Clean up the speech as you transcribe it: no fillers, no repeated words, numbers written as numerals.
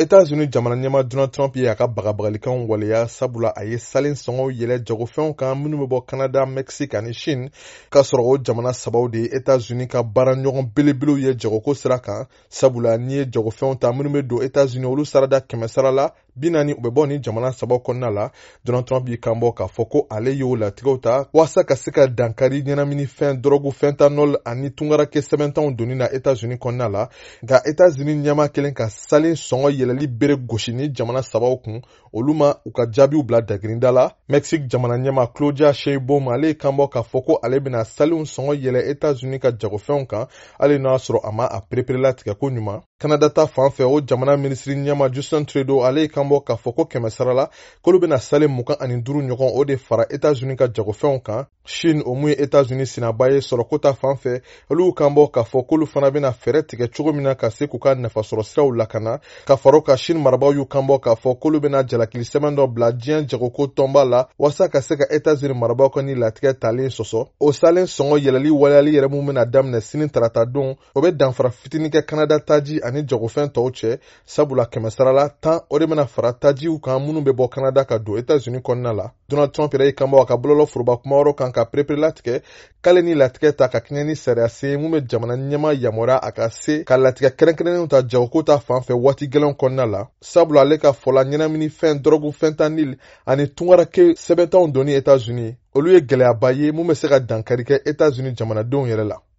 États-Unis jamana ɲɛma Donald Trump ye a ka bagabagalikanw waleya sabula a ye salen sɔngɔw yɛlɛ jagofɛnw kan minnu bɛ bɔ Canada, Mexique ani Chine k'a sɔrɔ o jamana sabaw de ye États-Unis ka baara ɲɔgɔn belebelew ye jagoko sira kan sabula n'i ye jagofɛnw ta minnu bɛ don États-Unis olu sarada 100 sara la 40 u bɛ bɔ ni jamana sabaw kɔnɔna la. Donald Trump y'i kanbɔ k'a fɔ ko ale y'o latigɛw ta walasa ka se ka dankari ɲɛnaminifɛn dɔrɔgu fentanyl ani tungarakɛ sɛbɛntanw donni na États-Unis kɔnɔna la nka États-Unis ɲɛma kelen ka salen sɔngɔ yɛlɛli bere gosi ni jamana sabaw kun olu ma u ka jaabiw bila dagirinda la. Mexique jamana ɲɛma Claudia Sheinbaum ale ye kanbɔ k'a fɔ ko ale bɛna salenw sɔngɔ yɛlɛ États-Unis ka jagofɛnw kan hali n'a sɔrɔ a ma a perepere tigɛ ko ɲuman. Canada ta fan fɛ o jamana minisiri ɲɛma Justin Trudeau ale ye kanbɔ k'a fɔ ko 100 sara la k'olu bɛna salen 25 ɲɔgɔn o de fara États-Unis ka jagofɛnw kan. Chine o mun ye États-Unis sinaba ye sɔrɔko ta fan fɛ olu y'u kanbɔ k'a fɔ k'olu fana bɛna fɛɛrɛ tigɛ cogo min na ka se k'u ka nafasɔrɔ siraw lakana ka faro ka Chine marabaw y'u kanbɔ k'a fɔ k'olu bɛna jalakili sɛbɛn dɔ bila diɲɛ jagoko tɔnba la walasa ka se ka États-Unis marabaw ka ni latigɛ talen sɔsɔ. O salen sɔngɔ yɛlɛli waleyali yɛrɛ mun bɛna daminɛ sini tarata don o bɛ danfara fitinin kɛ Canada taji ani jagofɛn tɔw cɛ sabula 100 sara la 10 o de bɛna fara tajiw kan minnu bɛ bɔ Canada ka don États-Unis kɔnɔna la. Donald Trump yɛrɛ y'i kanbɔ a ka bɔlɔlɔ foroba kumayɔrɔ kan ka perepere latigɛ k'ale ni latigɛ ta ka kɛɲɛ ni sariya sen mun bɛ jamana ɲɛma yamaruya a ka se ka latigɛ kɛrɛnkɛrɛnnenw ta jagoko ta fan fɛ waati gɛlɛnw kɔnɔna la sabula ale ka fɔla ɲɛnaminifɛn dɔrɔgu fentanyl ani tungarakɛ sɛbɛntanw donni États-Unis olu ye gɛlɛyaba ye mun bɛ se ka dankari kɛ États-Unis jamanadenw yɛrɛ la.